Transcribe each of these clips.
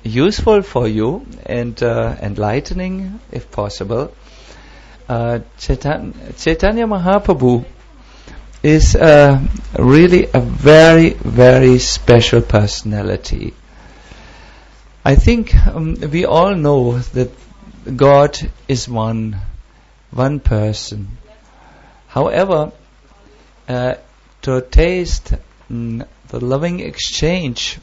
useful for you and enlightening, if possible. Chaitanya Mahaprabhu is really a very, very special personality. I think we all know that God is one person. However, to taste the loving exchange,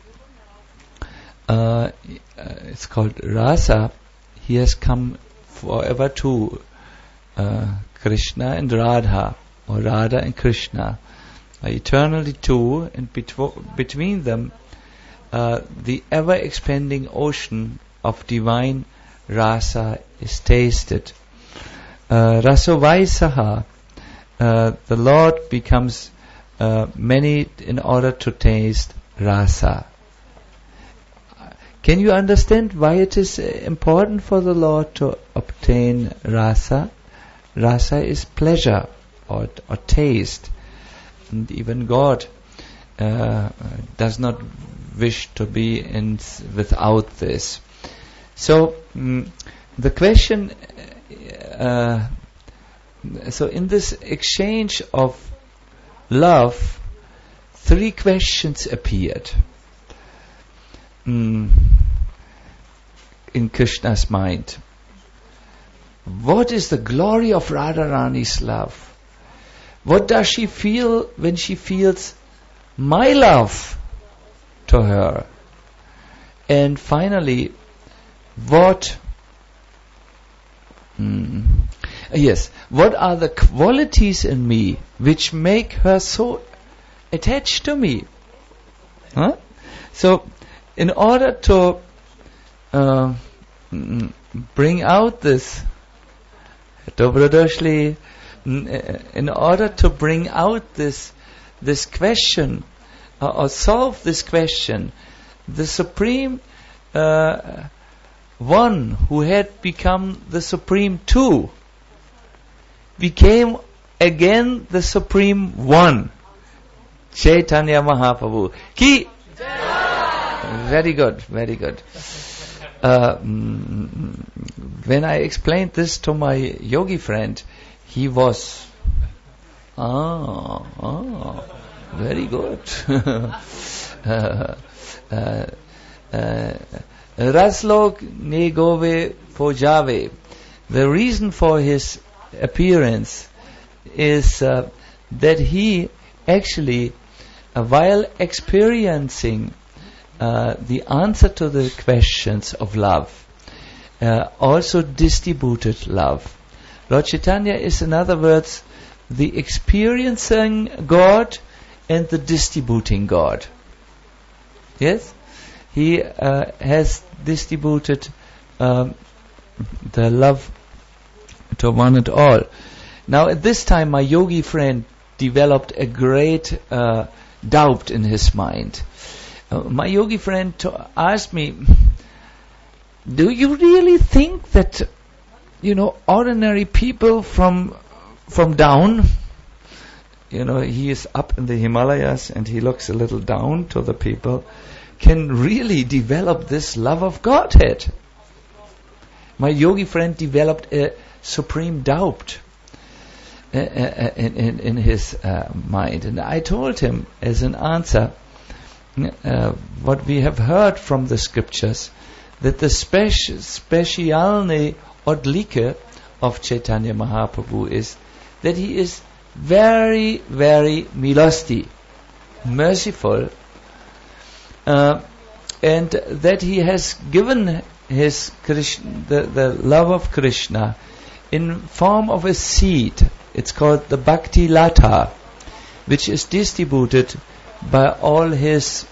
it's called rasa. He has come forever to Krishna and Radha, or Radha and Krishna, eternally two, and between them the ever-expanding ocean of divine rasa is tasted. Rasovaisaha, the Lord becomes many in order to taste rasa. Can you understand why it is important for the Lord to obtain rasa? Rasa is pleasure or taste, and even God does not wish to be without this. So the question, so in this exchange of love, three questions appeared in Krishna's mind. What is the glory of Radharani's love? What does she feel when she feels my love to her? And finally, what are the qualities in me which make her so attached to me? So, in order to bring out this, in order to bring out this question, or solve this question, the Supreme One who had become the Supreme Two became again the Supreme One, Chaitanya Mahaprabhu. Ki? Very good, very good. When I explained this to my yogi friend, he was, very good. Raslok negove pojave. The reason for his appearance is that he actually, while experiencing the answer to the questions of love, also distributed love. Lord Chaitanya is, in other words, the experiencing God and the distributing God. Yes? He has distributed the love to one and all. Now at this time my yogi friend developed a great doubt in his mind. My yogi friend asked me, do you really think that, ordinary people from down, he is up in the Himalayas and he looks a little down to the people, can really develop this love of Godhead? My yogi friend developed a supreme doubt in his mind. And I told him as an answer, what we have heard from the scriptures, that the specialne odlike of Chaitanya Mahaprabhu is that he is very, very milosti, merciful, and that he has given his Krishna, the love of Krishna, in form of a seed. It's called the Bhakti Lata, which is distributed by all his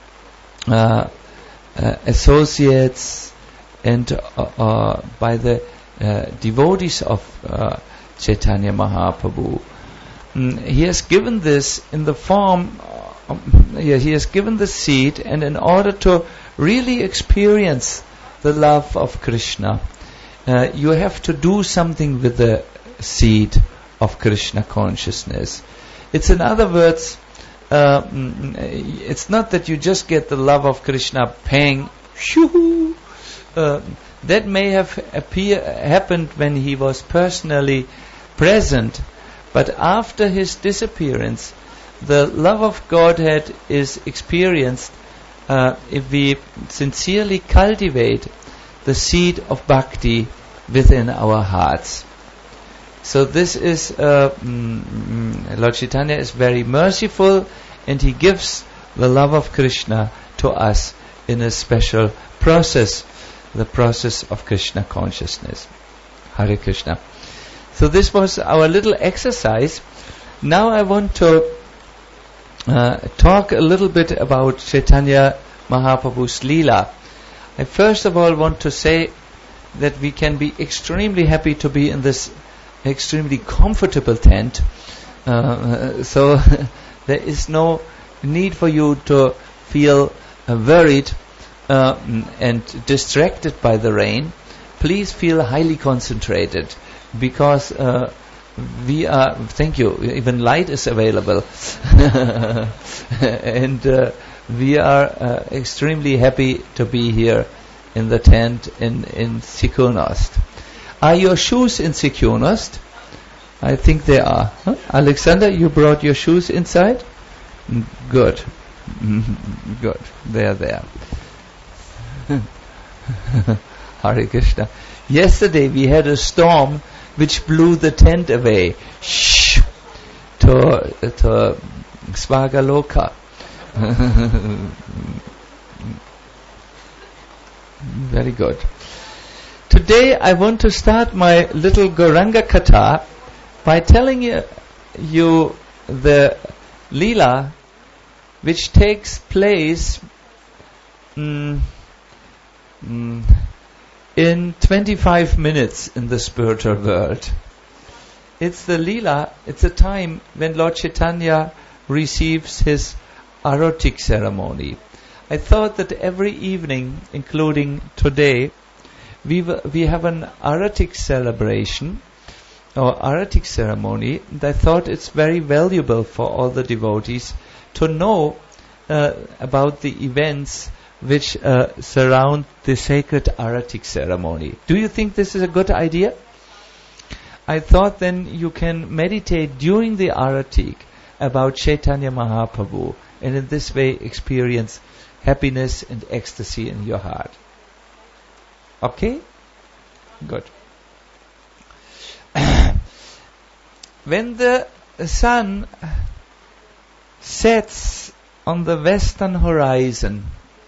associates and by the devotees of Chaitanya Mahaprabhu. He has given this in the form, he has given the seed, and in order to really experience the love of Krishna, you have to do something with the seed of Krishna consciousness. It's, in other words, it's not that you just get the love of Krishna paying shoo. That may have happened when he was personally present, but after his disappearance, the love of Godhead is experienced if we sincerely cultivate the seed of bhakti within our hearts. So this is, Lord Chaitanya is very merciful, and he gives the love of Krishna to us in a special process, the process of Krishna consciousness. Hare Krishna. So this was our little exercise. Now I want to talk a little bit about Chaitanya Mahaprabhu's Leela. I first of all want to say that we can be extremely happy to be in this extremely comfortable tent. So there is no need for you to feel worried and distracted by the rain. Please feel highly concentrated, because we are, thank you, even light is available. And we are extremely happy to be here in the tent in Sikurnost. Are your shoes in Sikurnost? I think they are. Huh? Alexander, you brought your shoes inside? Good. Good. They are there. Hare Krishna. Yesterday we had a storm which blew the tent away. Shh! To Svagaloka. Very good. Today I want to start my little Gauranga Katha by telling you the Leela which takes place in 25 minutes in the spiritual world. It's the Leela, it's a time when Lord Chaitanya receives his Aratik ceremony. I thought that every evening, including today, we have an Aratik celebration or Aratik ceremony, and I thought it's very valuable for all the devotees to know about the events which surround the sacred Aratik ceremony. Do you think this is a good idea? I thought then you can meditate during the Aratik about Chaitanya Mahaprabhu, and in this way experience happiness and ecstasy in your heart. Okay? Good. When the sun sets on the western horizon,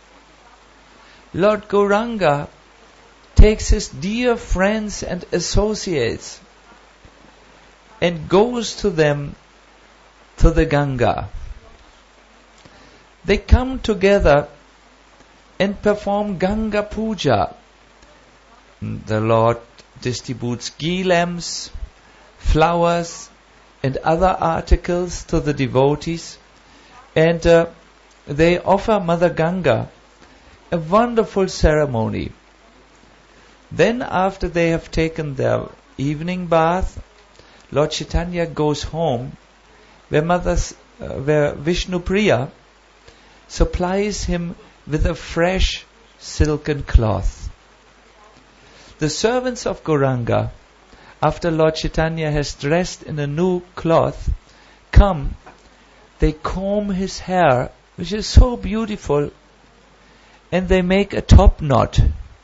Lord Gauranga takes his dear friends and associates and goes to them to the Ganga. They come together and perform Ganga Puja. The Lord distributes ghee lamps, flowers and other articles to the devotees, and they offer Mother Ganga a wonderful ceremony. Then after they have taken their evening bath, Lord Chaitanya goes home where Vishnu Priya supplies him with a fresh silken cloth. The servants of Gauranga, after Lord Chaitanya has dressed in a new cloth, come, they comb his hair, which is so beautiful, and they make a top knot.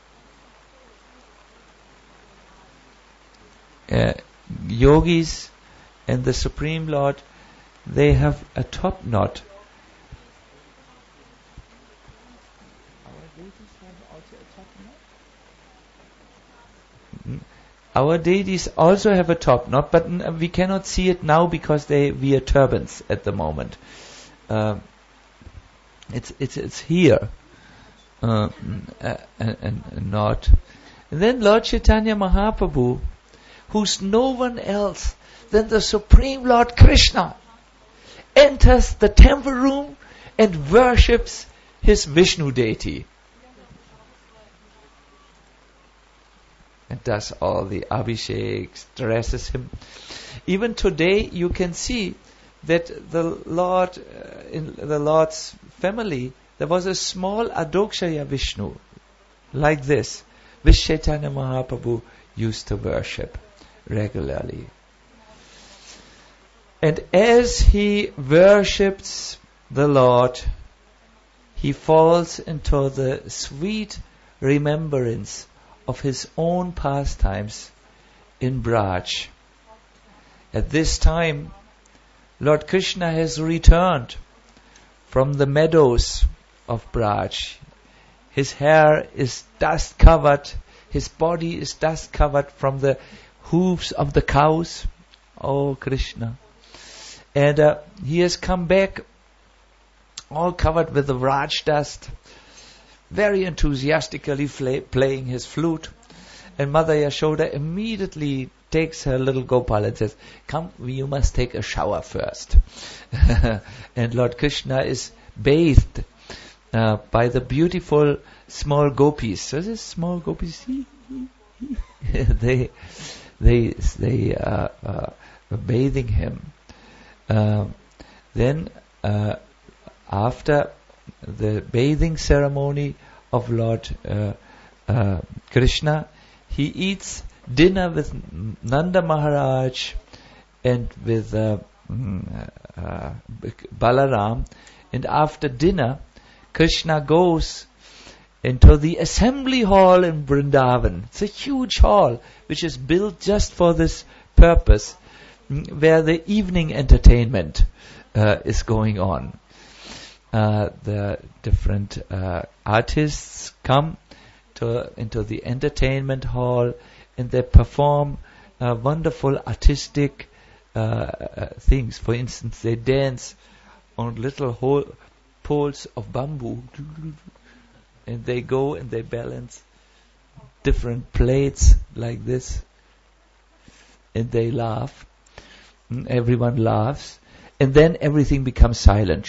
Yogis and the Supreme Lord, they have a top knot. Our deities also have a top knot, but we cannot see it now because they wear turbans at the moment. It's here, a knot. And then Lord Chaitanya Mahaprabhu, who's no one else than the Supreme Lord Krishna, enters the temple room and worships his Vishnu deity. And does all the abhisheks, dresses him. Even today you can see that the Lord, in the Lord's family, there was a small Adokshaya Vishnu. like this, which Chaitanya Mahaprabhu used to worship regularly. And as he worships the Lord, he falls into the sweet remembrance of his own pastimes in Braj. At this time, Lord Krishna has returned from the meadows of Braj. His hair is dust covered, his body is dust covered from the hooves of the cows. Oh Krishna. And he has come back all covered with the Raj dust, very enthusiastically playing his flute. And Mother Yashoda immediately takes her little Gopal and says, "Come, you must take a shower first." And Lord Krishna is bathed by the beautiful small gopis. So these small gopis, they are bathing him. Then after the bathing ceremony of Lord Krishna, he eats dinner with Nanda Maharaj and with Balaram. And after dinner, Krishna goes into the assembly hall in Vrindavan. It's a huge hall which is built just for this purpose, where the evening entertainment is going on. The different artists come into the entertainment hall, and they perform wonderful artistic things. For instance, they dance on little poles of bamboo, and they go and they balance different plates like this, and they laugh. Everyone laughs, and then everything becomes silent.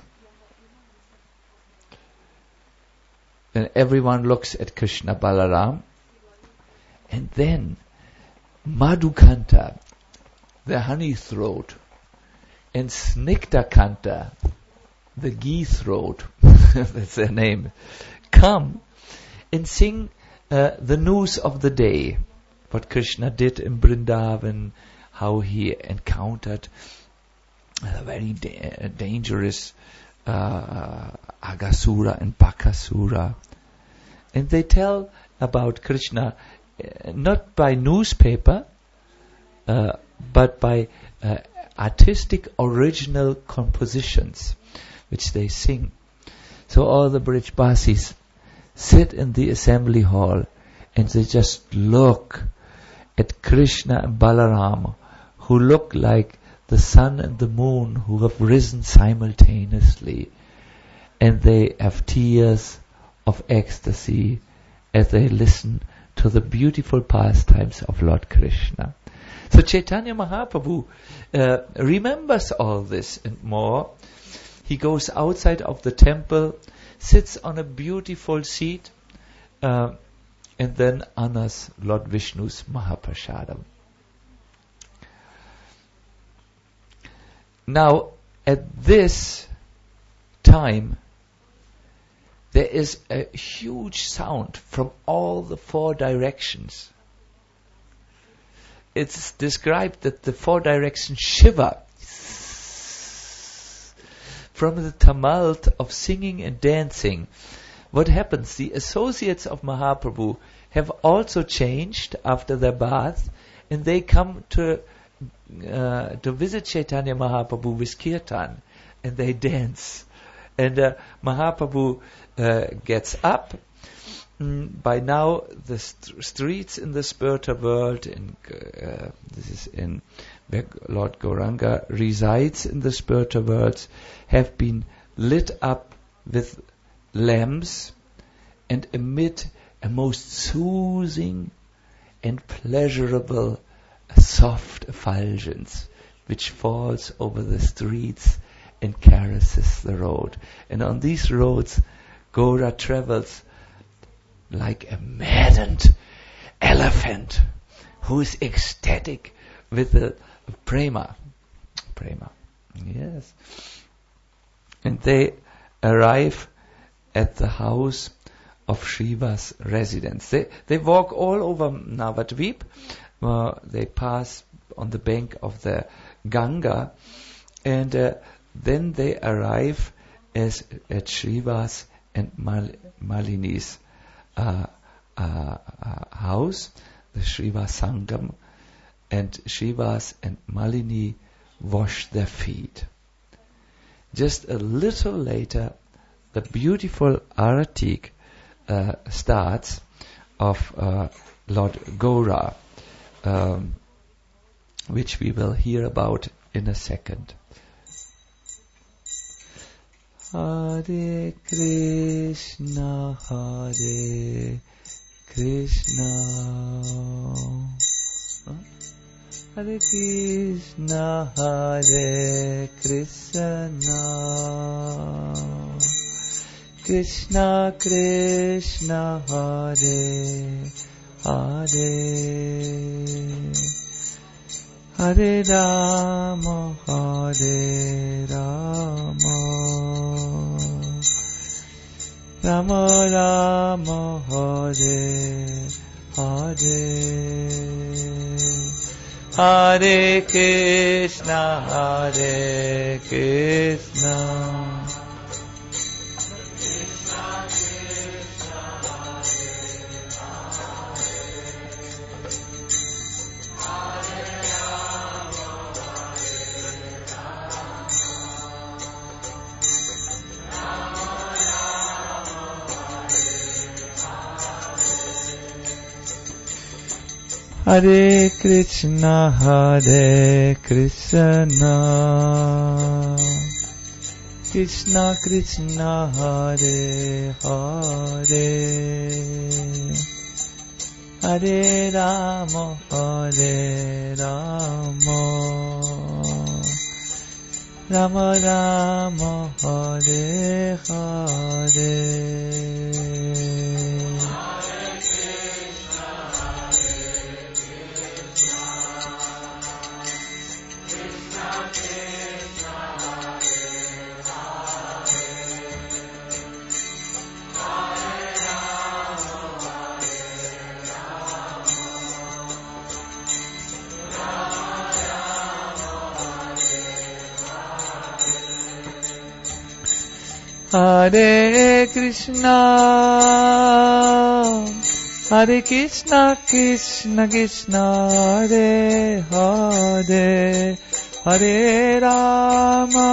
And everyone looks at Krishna Balaram, and then Madhukanta, the honey throat, and Snigdakanta, the ghee throat, that's their name, come and sing the news of the day, what Krishna did in Vrindavan, how he encountered a very dangerous Agasura and Bakasura. And they tell about Krishna not by newspaper, but by artistic original compositions, which they sing. So all the Brijbasis sit in the assembly hall and they just look at Krishna and Balaram, who look like the sun and the moon who have risen simultaneously. And they have tears of ecstasy as they listen to the beautiful pastimes of Lord Krishna. So Chaitanya Mahaprabhu remembers all this and more. He goes outside of the temple, sits on a beautiful seat, and then honors Lord Vishnu's Mahaprasadam. Now, at this time, there is a huge sound from all the four directions. It's described that the four directions shiver from the tumult of singing and dancing. What happens? The associates of Mahaprabhu have also changed after their bath, and they come to visit Chaitanya Mahaprabhu with kirtan, and they dance. And Mahaprabhu gets up. By now, the streets in the spiritual world, this is in where Lord Gauranga resides in the spiritual worlds, have been lit up with lamps and emit a most soothing and pleasurable soft effulgence which falls over the streets and caresses the road. And on these roads, Gaura travels like a maddened elephant who is ecstatic with the prema. Yes. And they arrive at the house of Shiva's residence. They walk all over Navadvip. They pass on the bank of the Ganga, and then they arrive at Shiva's and Malini's house, the Shiva Sangam, and Shivas and Malini wash their feet. Just a little later, the beautiful Aratik starts of Lord Gaura, which we will hear about in a second. Hare Krishna, Hare Krishna, Hare Krishna, Hare Krishna, Krishna Krishna, Hare Hare, Hare Rama, Hare Rama, Rama Rama, Hare Hare, Hare Krishna, Hare Krishna, Hare Krishna, Hare Krishna, Krishna Krishna, Hare Hare, Hare Rama, Hare Rama, Rama Rama, Hare Hare. Hare Krishna, Hare Krishna, Krishna Krishna, Hare Hare, Hare Rama,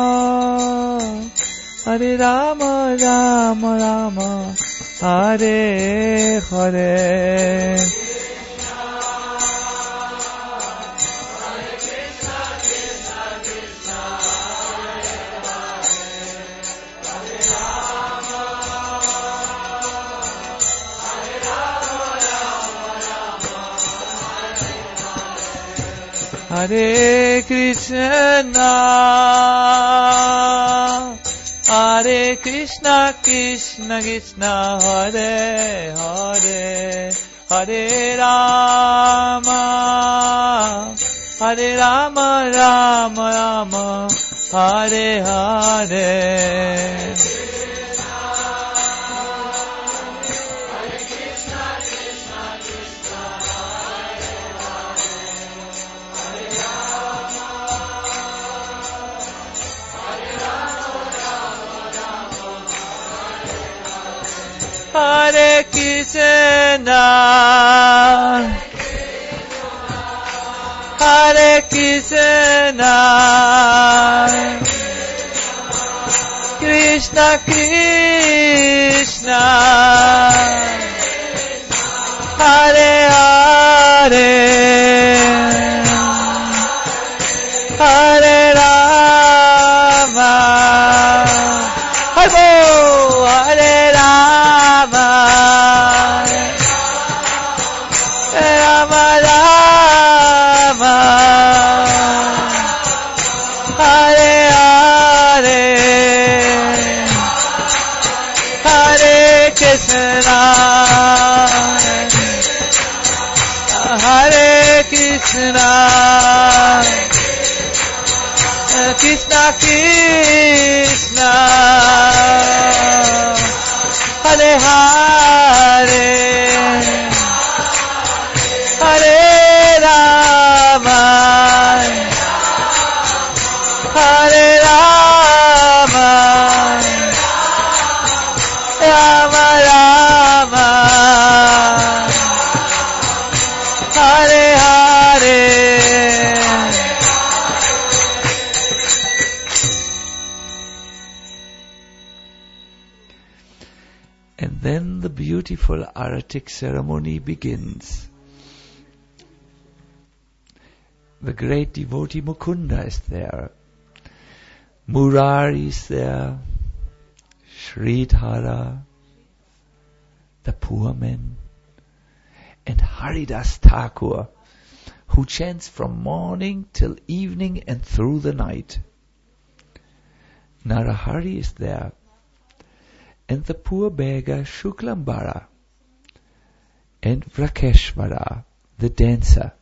Hare Rama, Rama Rama, Hare Hare. Hare Krishna, Hare Krishna, Krishna Krishna, Hare Hare, Hare Rama, Hare Rama, Rama Rama, Hare Hare. Hare Krishna, Hare Krishna, Krishna Krishna, Hare Hare, Hare Rama, Hare Rama, Rama Rama, Hare Hare, Hare Krishna, Hare Krishna, Krishna Krishna, Hare Hare, And then the beautiful Aratik ceremony begins. The great devotee Mukunda is there. Murari is there. Sridhara, the poor men, and Haridas Thakur, who chants from morning till evening and through the night. Narahari is there, and the poor beggar Shuklambara, and Vrakeshvara, the dancer.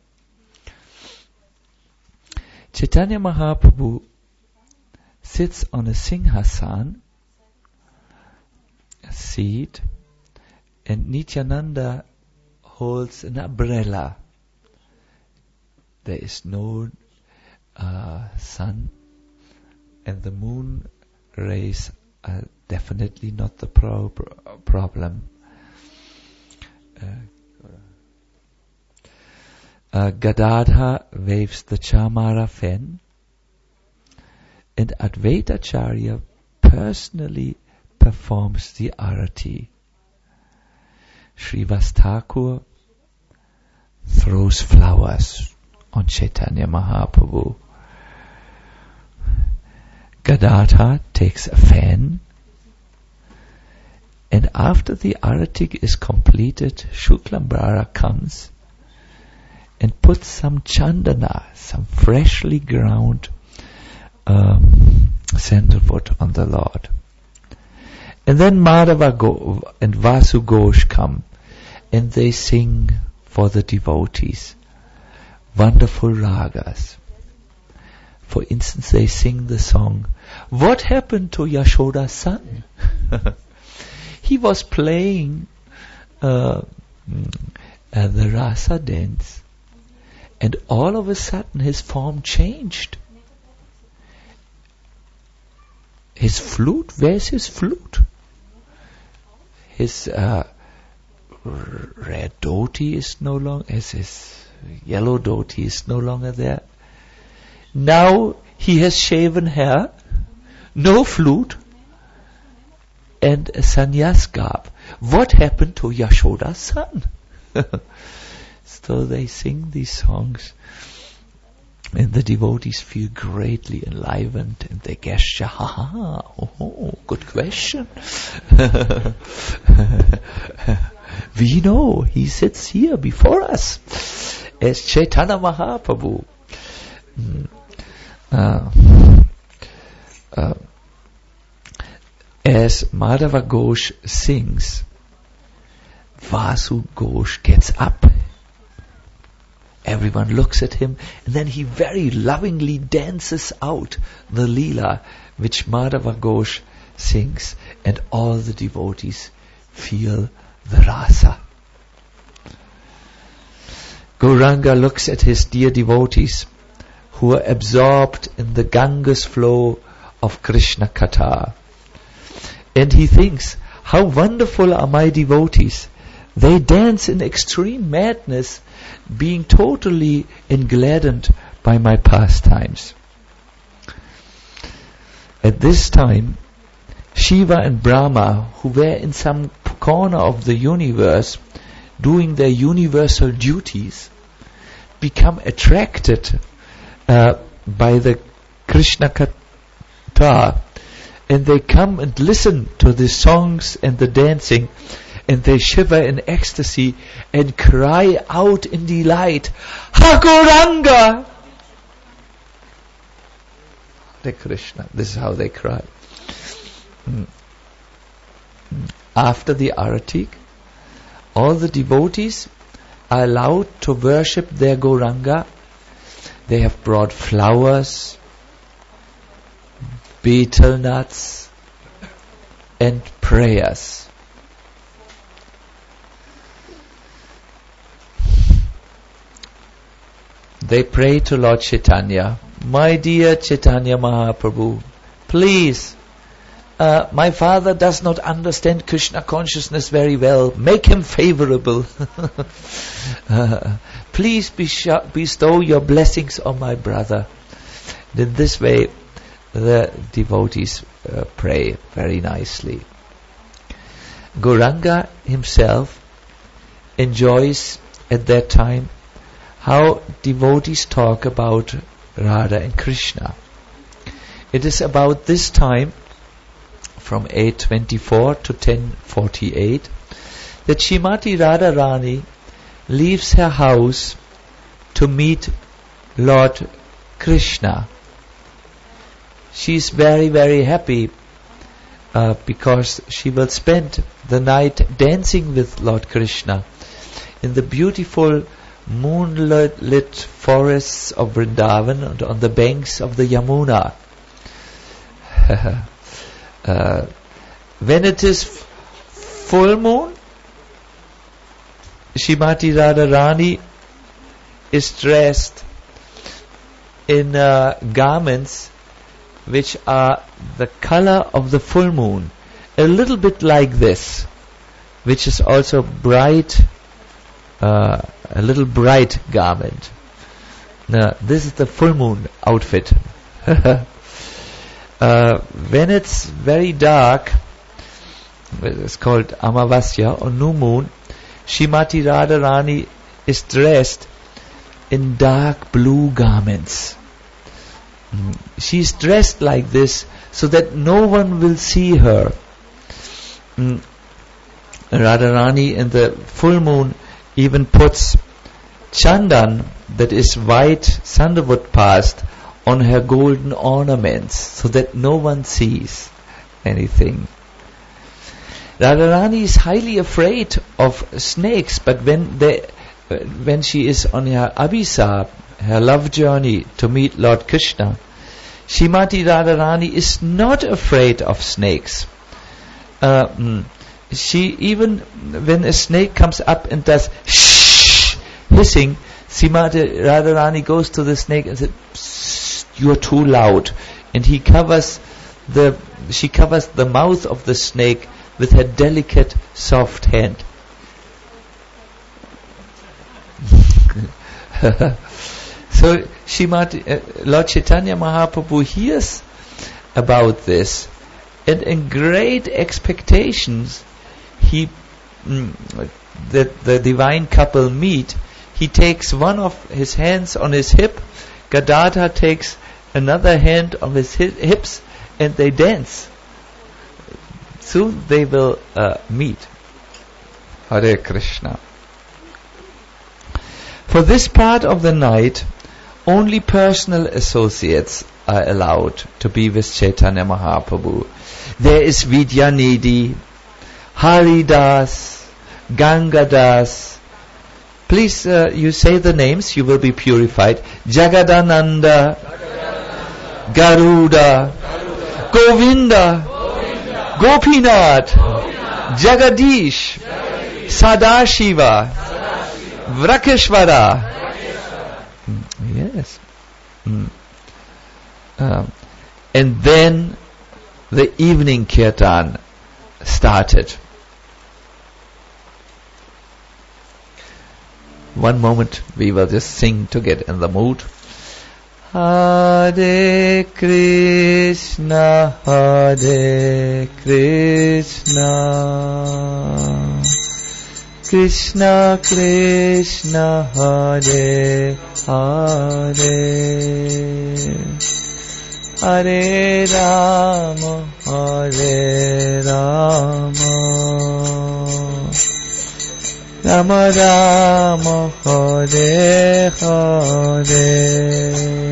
Chaitanya Mahaprabhu sits on a Singhasan, a seat, and Nityananda holds an umbrella. There is no sun, and the moon rays are definitely not the problem. Gadadhar waves the Chamara fan, and Advaitacharya personally performs the arati. Srivas Thakur throws flowers on Chaitanya Mahaprabhu. Gadadhar takes a fan, and after the aratik is completed, Shuklambara comes and puts some chandana, some freshly ground sandalwood on the Lord. And then Madhava and Vasu Ghosh come, and they sing for the devotees wonderful ragas. For instance, they sing the song, "What happened to Yashoda's son?" He was playing the rasa dance, and all of a sudden his form changed. His flute, where's his flute? His red dhoti is no longer, his yellow dhoti is no longer there. Now he has shaven hair, no flute, and a sannyas garb. What happened to Yashoda's son? So they sing these songs, and the devotees feel greatly enlivened, and they gesture, oh, good question. We know, he sits here before us as Chaitanya Mahaprabhu. As Madhava Ghosh sings, Vasu Ghosh gets up. Everyone looks at him, and then he very lovingly dances out the Leela which Madhava Ghosh sings, and all the devotees feel the rasa. Gauranga looks at his dear devotees who are absorbed in the Ganga's flow of Krishna Katha, and he thinks, how wonderful are my devotees. They dance in extreme madness, being totally engladdened by my pastimes. At this time, Shiva and Brahma, who were in some corner of the universe doing their universal duties, become attracted by the Krishna Katha, and they come and listen to the songs and the dancing, and they shiver in ecstasy and cry out in delight, "Ha Gauranga!" Hare Krishna. This is how they cry. After the aratik, all the devotees are allowed to worship their Gauranga. They have brought flowers, betel nuts, and prayers. They pray to Lord Chaitanya, "My dear Chaitanya Mahaprabhu, please, my father does not understand Krishna consciousness very well. Make him favorable. Please bestow your blessings on my brother." And in this way, the devotees pray very nicely. Gauranga himself enjoys at that time how devotees talk about Radha and Krishna. It is about this time, from 824 to 1048, that Srimati Radharani leaves her house to meet Lord Krishna. She is very, very happy because she will spend the night dancing with Lord Krishna in the beautiful moonlit forests of Vrindavan and on the banks of the Yamuna. When it is full moon, Srimati Radharani is dressed in garments which are the color of the full moon, a little bit like this, which is also bright, a little bright garment. Now, this is the full moon outfit. When it's very dark, it's called Amavasya or new moon, Srimati Radharani is dressed in dark blue garments. She is dressed like this so that no one will see her. Radharani in the full moon even puts chandan, that is white sandalwood paste, on her golden ornaments so that no one sees anything. Radharani is highly afraid of snakes, but when she is on her abhisar, her love journey to meet Lord Krishna, Srimati Radharani is not afraid of snakes. She even, when a snake comes up and does shh, hissing, Srimati Radharani goes to the snake and says, "You are too loud," and she covers the mouth of the snake with her delicate, soft hand. So Lord Chaitanya Mahaprabhu hears about this, and in great expectations, the divine couple meet. He takes one of his hands on his hip, Gadadhar takes another hand on his hips, and they dance. Soon they will meet. Hare Krishna. For this part of the night, only personal associates are allowed to be with Chaitanya Mahaprabhu. There is Vidyanidhi, Haridas, Gangadas. Please, you say the names, you will be purified. Jagadananda, Garuda, Govinda, Gopinath, Jagadish, Sadashiva, Vrakeshwara. Yes. And then the evening kirtan started. One moment, we will just sing to get in the mood. Hare Krishna, Hare Krishna, Krishna Krishna, Hare Hare, Hare Rama, Hare Rama, Rama Rama, Hare Hare.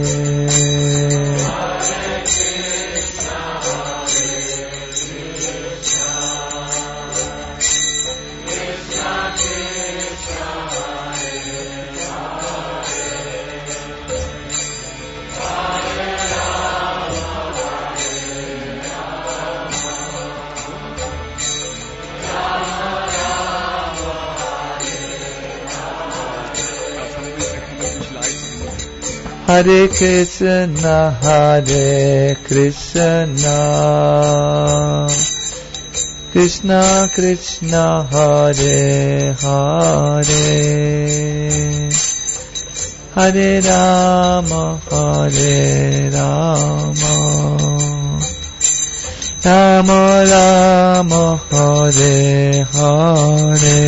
Hare Krishna, Hare Krishna, Krishna Krishna, Hare Hare, Hare Rama, Hare Rama, Rama Rama Hare Hare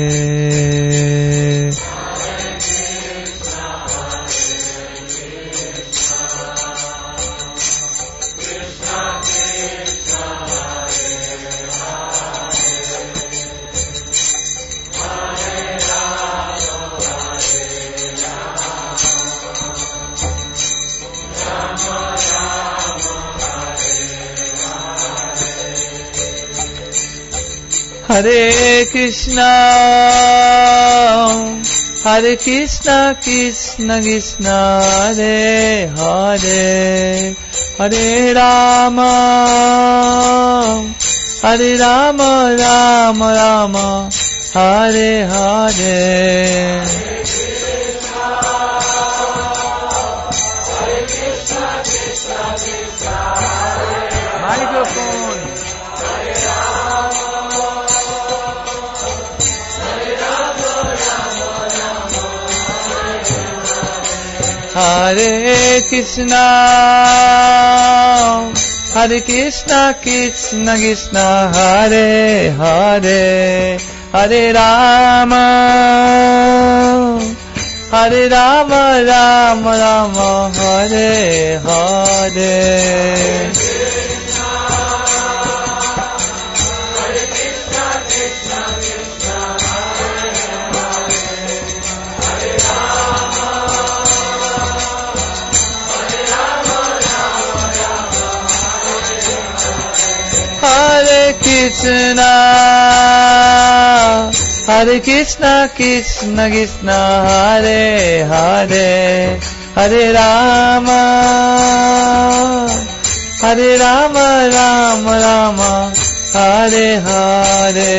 Hare Krishna, Hare Krishna, Krishna Krishna, Hare Hare, Hare Rama, Hare Rama, Rama Rama, Hare Hare. Microphone. Hare Krishna, Hare Krishna, Krishna Krishna, Hare Hare, Hare Rama, Hare Rama, Rama Rama, Hare Hare. Hare Krishna, Hare Krishna, Krishna Krishna, Hare Hare, Hare Rama, Hare Rama, Rama Rama, Hare Hare.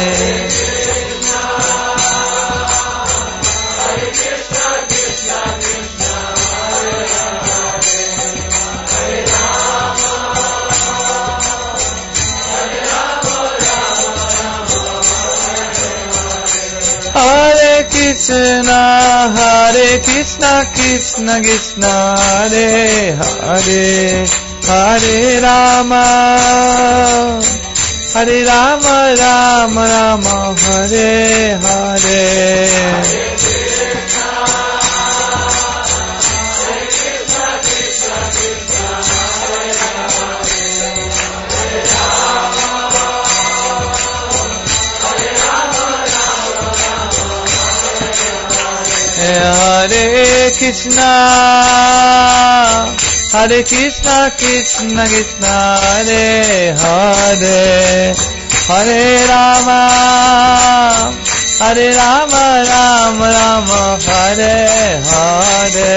Hare Krishna, Hare Krishna, Krishna Krishna, Hare Hare, Hare Rama, Hare Rama, Rama Rama, Hare Hare. Hare Krishna, Hare Krishna, Krishna Krishna, Hare Hare, Hare Rama, Hare Rama, Rama Rama, Hare Hare.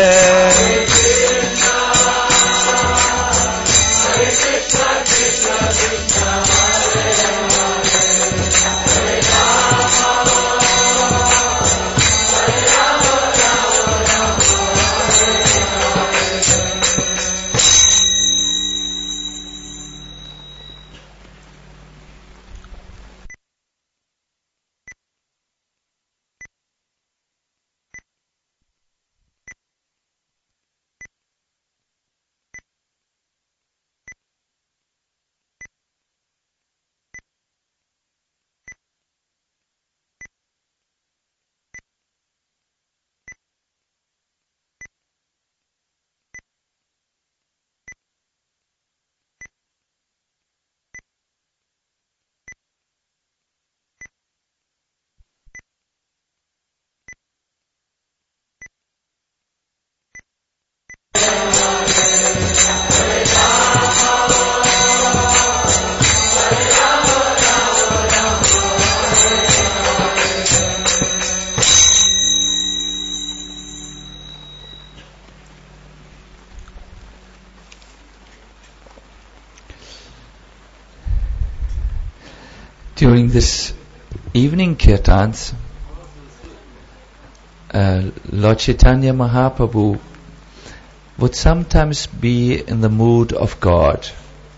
During this evening kirtans, Lord Chaitanya Mahaprabhu would sometimes be in the mood of God.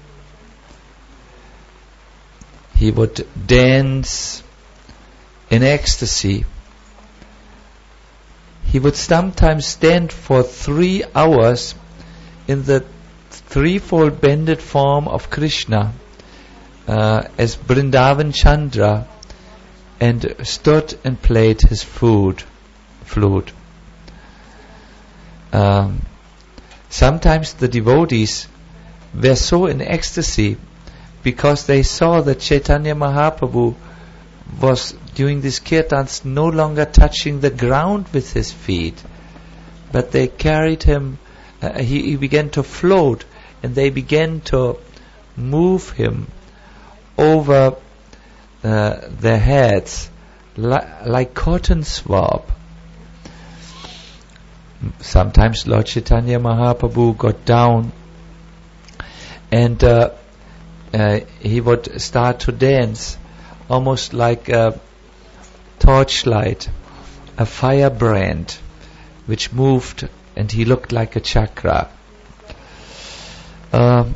He would dance in ecstasy. He would sometimes stand for 3 hours in the threefold bended form of Krishna as Vrindavan Chandra and stood and played his flute. Sometimes the devotees were so in ecstasy because they saw that Chaitanya Mahaprabhu was doing these kirtans no longer touching the ground with his feet, but they carried him, he began to float, and they began to move him over their heads like cotton swab. Sometimes Lord Chaitanya Mahaprabhu got down and he would start to dance almost like a torchlight, a firebrand which moved, and he looked like a chakra. All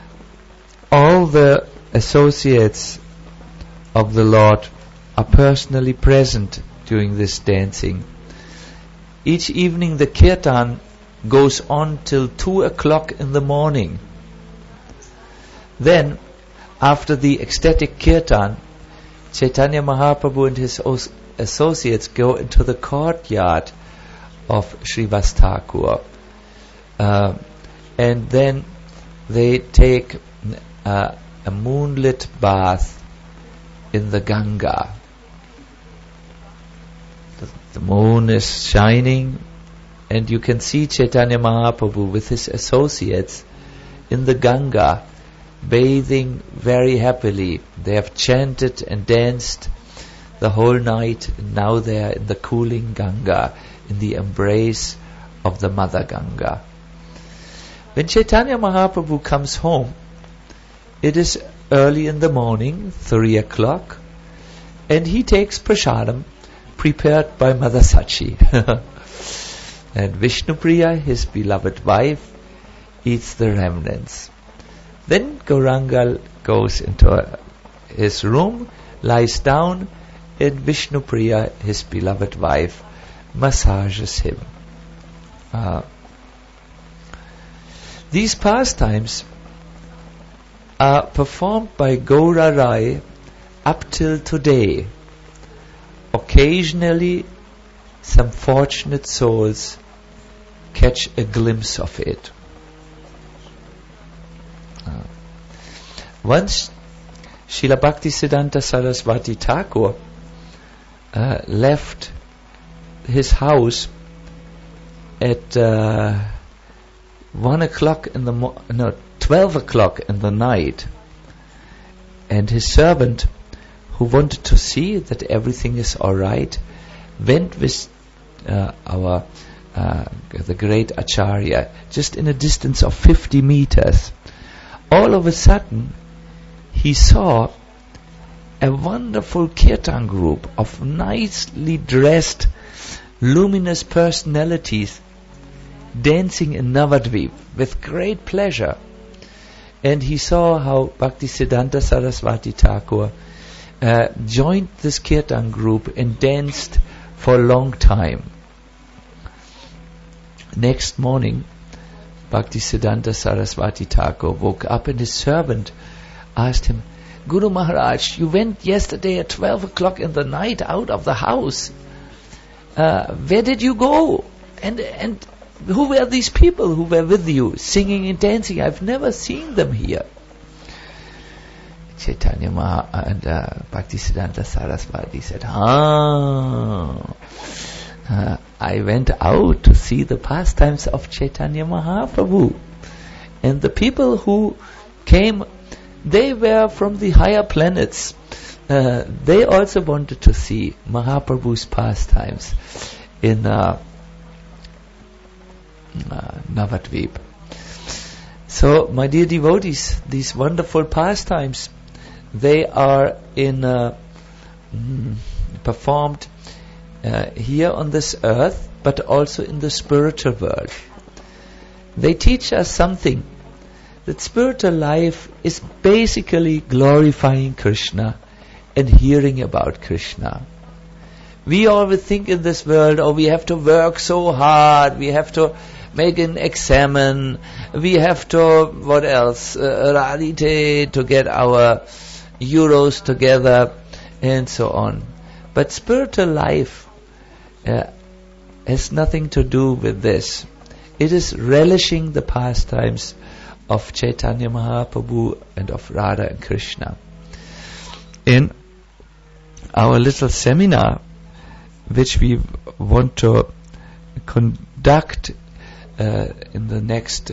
the associates of the Lord are personally present during this dancing. Each evening the kirtan goes on till 2 o'clock in the morning. Then, after the ecstatic kirtan, Chaitanya Mahaprabhu and his associates go into the courtyard of Srivas Thakur, and then they take a moonlit bath in the Ganga. The moon is shining, and you can see Chaitanya Mahaprabhu with his associates in the Ganga, bathing very happily. They have chanted and danced the whole night, and now they are in the cooling Ganga, in the embrace of the Mother Ganga. When Chaitanya Mahaprabhu comes home, it is early in the morning, 3 o'clock, and he takes prasadam prepared by Mother Sachi. And Vishnupriya, his beloved wife, eats the remnants. Then Gauranga goes into his room, lies down, and Vishnupriya, his beloved wife, massages him. These pastimes are performed by Gaura Rai up till today. Occasionally, some fortunate souls catch a glimpse of it. Once, Srila Bhaktisiddhanta Saraswati Thakur left his house at 12 o'clock in the night, and his servant, who wanted to see that everything is all right, went with the great Acharya just in a distance of 50 meters. All of a sudden, he saw a wonderful kirtan group of nicely dressed, luminous personalities dancing in Navadvip with great pleasure. And he saw how Bhaktisiddhanta Saraswati Thakur joined this kirtan group and danced for a long time. Next morning, Bhaktisiddhanta Saraswati Thakur woke up, and his servant asked him, "Guru Maharaj, you went yesterday at 12 o'clock in the night out of the house. Where did you go? And who were these people who were with you, singing and dancing? I've never seen them here." Chaitanya and Bhaktisiddhanta Saraswati said, I went out to see the pastimes of Chaitanya Mahaprabhu. And the people who came, they were from the higher planets. They also wanted to see Mahaprabhu's pastimes in Navadvip. So, my dear devotees, these wonderful pastimes, they are performed here on this earth, but also in the spiritual world. They teach us something, that spiritual life is basically glorifying Krishna and hearing about Krishna. We always think in this world, we have to work so hard, we have to make an examen, we have to, what else, radite, to get our euros together, and so on. But spiritual life has nothing to do with this. It is relishing the pastimes of Chaitanya Mahaprabhu and of Radha and Krishna. In our little seminar, which we want to conduct in the next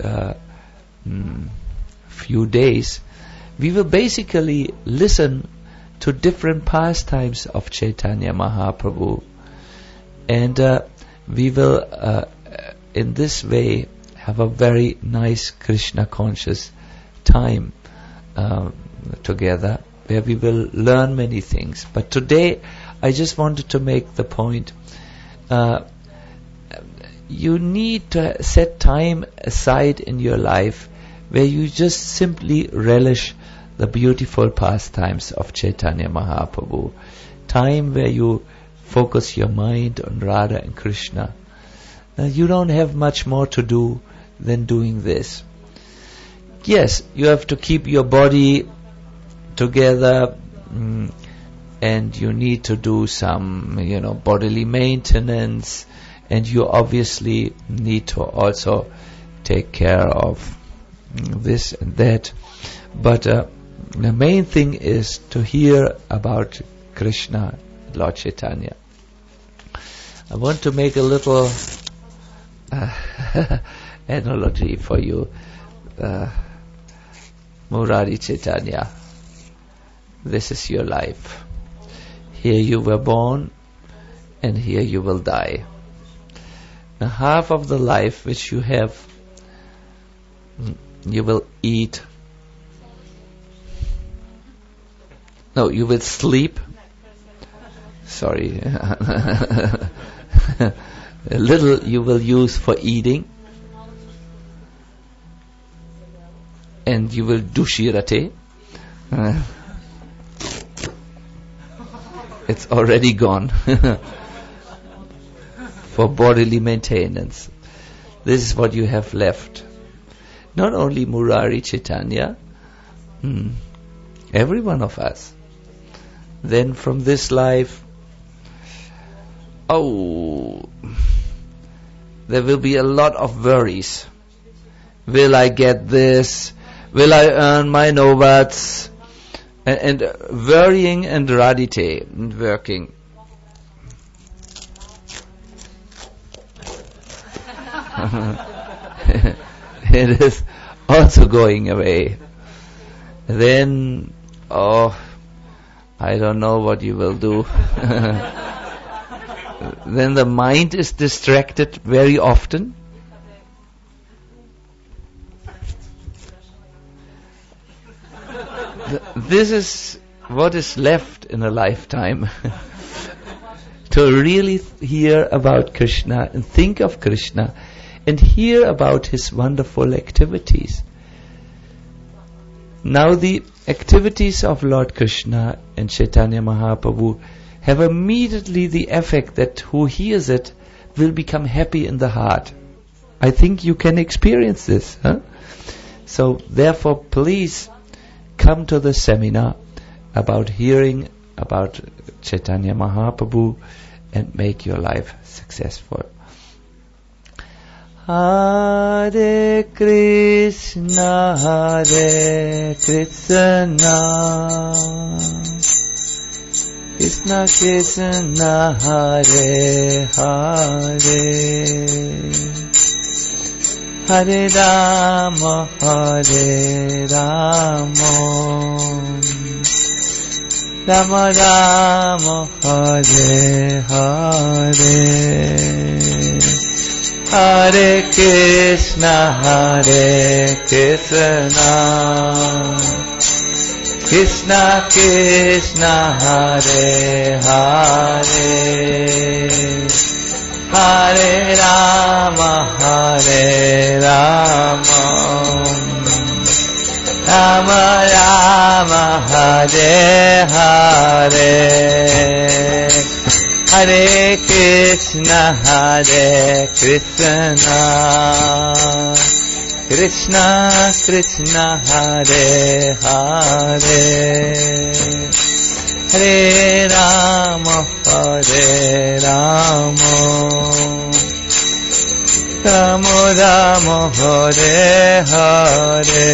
few days, we will basically listen to different pastimes of Chaitanya Mahaprabhu, and we will in this way have a very nice Krishna conscious time together, where we will learn many things. But today I just wanted to make the point, you need to set time aside in your life where you just simply relish the beautiful pastimes of Chaitanya Mahaprabhu. Time where you focus your mind on Radha and Krishna. You don't have much more to do than doing this. Yes, you have to keep your body together, and you need to do some, bodily maintenance, and you obviously need to also take care of this and that. But the main thing is to hear about Krishna, Lord Chaitanya. I want to make a little analogy for you. Murari Chaitanya, this is your life. Here you were born, and here you will die. Now half of the life which you have, you will eat. No, you will sleep. Sorry. A little you will use for eating, and you will do shirate. It's already gone for bodily maintenance. This is what you have left. Not only Murari Chaitanya, every one of us. Then from this life, there will be a lot of worries. Will I get this? Will I earn my novats? And worrying and radite, and working. It is also going away. Then, I don't know what you will do. Then the mind is distracted very often. This is what is left in a lifetime. To really hear about Krishna and think of Krishna and hear about his wonderful activities. Now the activities of Lord Krishna and Chaitanya Mahaprabhu have immediately the effect that who hears it will become happy in the heart. I think you can experience this. So therefore, please come to the seminar about hearing about Chaitanya Mahaprabhu and make your life successful. Hare Krishna, Hare Krishna, Krishna Krishna, Hare Hare, Hare Rama, Hare Rama, Rama Rama, Hare Hare, Hare Krishna, Hare Krishna, Krishna Krishna, Hare Hare, Hare Rama, Hare Rama, Rama Rama, Hare Hare, Hare Krishna, Hare Krishna, Krishna Krishna Hare Hare Hare Rama Hare Rama Rama Rama Hare Hare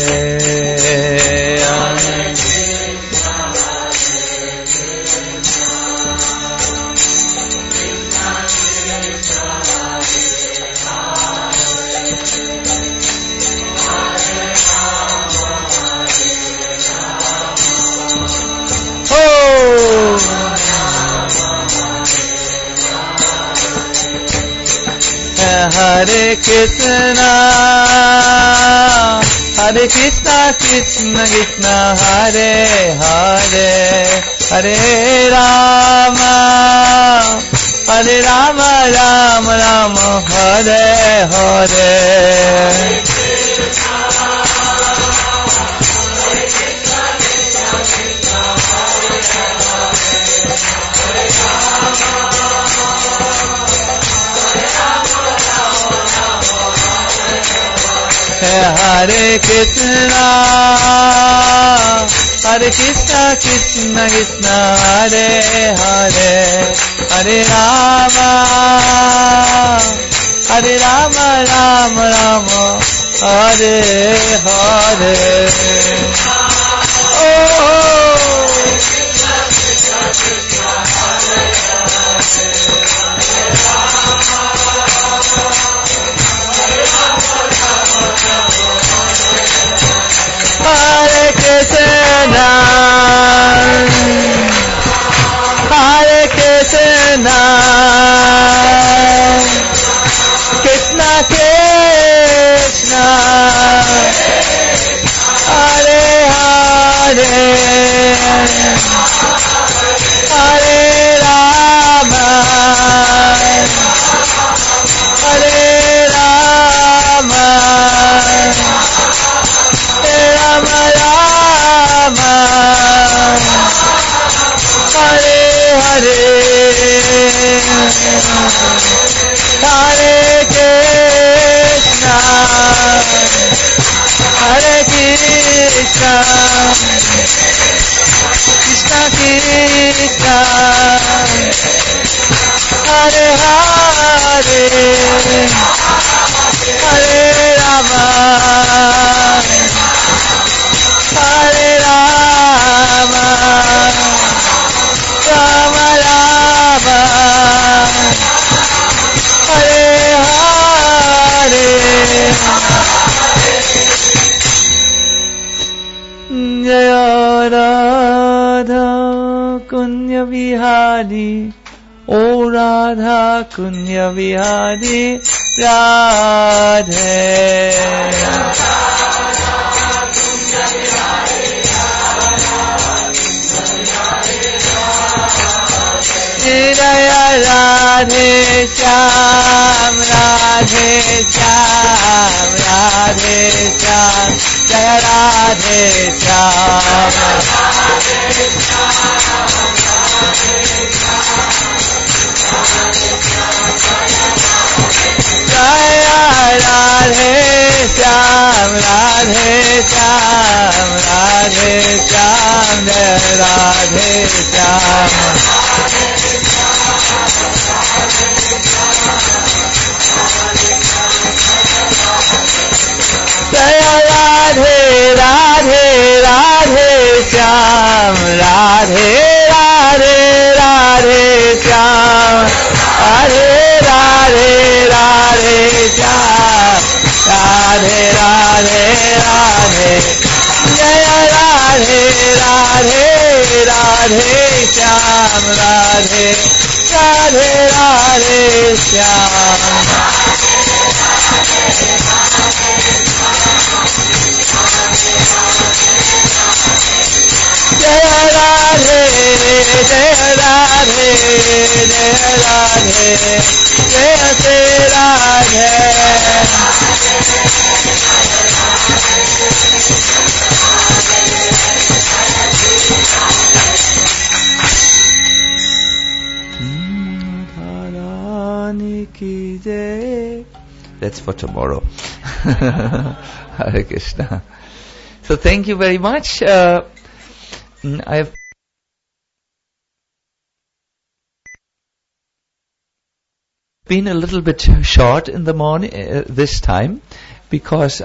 Hare Krishna Hare Krishna Krishna Krishna Hare Hare Hare Rama Rama Rama Hare Hare Hare Krishna Krishna Krishna Hare Hare Hare Rama Rama Rama Hare Hare Hare Krishna Krishna Krishna Hare Hare Hare Rama Rama Rama Hare Hare Hare Krishna Krishna Krishna Hare Hare Hare Rama Hare Rama Rama Rama Hare Hare Jaya Radha Kunya Vihari O Radha Kunya Vihari Radhe Jaya Radhe Shyam Radhe Shyam Radhe Shyam Jaya Radhe Shyam Jaya Radhe Shyam Radhe Shyam Radhe Shyam Jaya Radhe Shyam Jaya Radhe Radhe Radhe Shyam Radhe Radhe Radhe Shyam Radhe Radhe Radhe Shyam Radhe Radhe Radhe Jaya Radhe Radhe Radhe Shyam Radhe Radhe Radhe Shyam Jaya Radhe Jaya Radhe Jaya Radhe Jaya Radhe That's for tomorrow. Hare Krishna. So thank you very much. I have been a little bit short in the morning this time because